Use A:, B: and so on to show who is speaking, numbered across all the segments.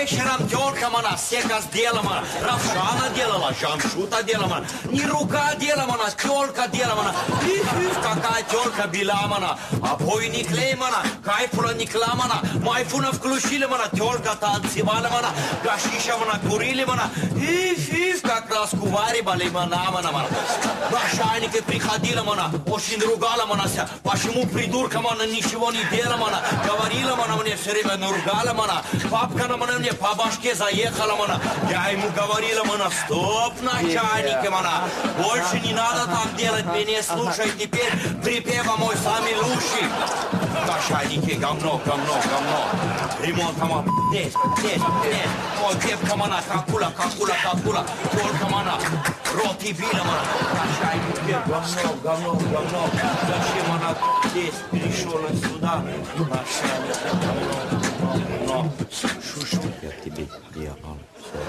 A: вечером тёлка мана, сека сделала, Равшана делала, Жамшута делала, не рука делала, тёлка делала. Какая тёлка била мана, обойни клей мана, кайфула не кламана, майфуна включили мана, тёлка танцевала мана, гашиша мана, курили мана, как раскуваривали мана мана. Начальники приходила мана, очень ругала мана, почему придурка мана ничего не делала мана, говорила мана мне все время ругала мана, папка на мана мне по башке заехала мана, я ему говорила мана, стоп, начальники мана, больше не надо так делать, меня слушай теперь, припева мой самый лучший. Начальники, говно. Ремонт мана, здесь. Ой, пепка мана, какула, только мана, рот и била мана. Начальники, говно. Зачем она здесь перешла сюда? Начальники, говно. Шушу, я тебе делал.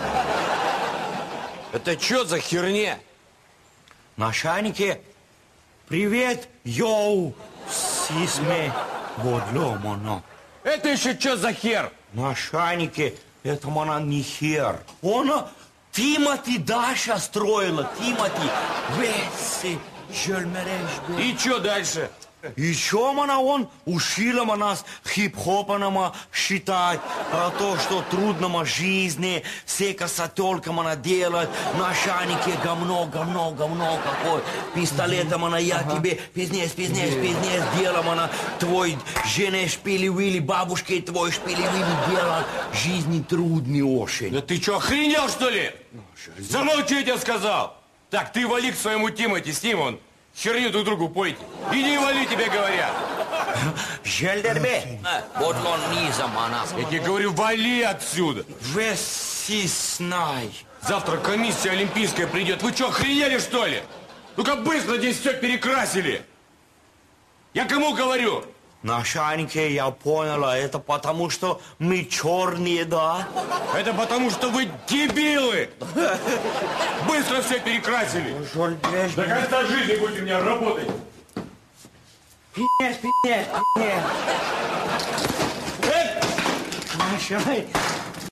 B: Это что за херня?
A: Начальники, привет, йоу, сисме, бодло,
B: Это еще что за хер?
A: Начальники, это мана не хер. Она Тимати Даша строила, Тимати. Веси, жельмережбе.
B: И что дальше?
A: Еще мана он учила нас хип-хопа считать, про то, что трудно жизни, всякая сотелка мана делать, начальники говно какой, пистолетом мана я тебе пизнец делал мана, твой жене шпили-вили, бабушке твой шпили-вили делал, жизни трудный очень.
B: Да ты что, охренел что ли? Замолчи, я тебе сказал. Так, ты вали к своему Тимати, с ним он. Херню друг другу пойте. Иди вали, тебе говорят.
A: Жельдербе, вот он низа, мана.
B: Я тебе говорю, вали отсюда.
A: Весиснай.
B: Завтра комиссия олимпийская придет. Вы что, охренели, что ли? Ну-ка быстро здесь все перекрасили. Я кому говорю?
A: Начальники, я поняла, это потому, что мы черные, да?
B: Это потому, что вы дебилы. Быстро все перекрасили. До конца жизни будете у меня работать.
A: Начальник.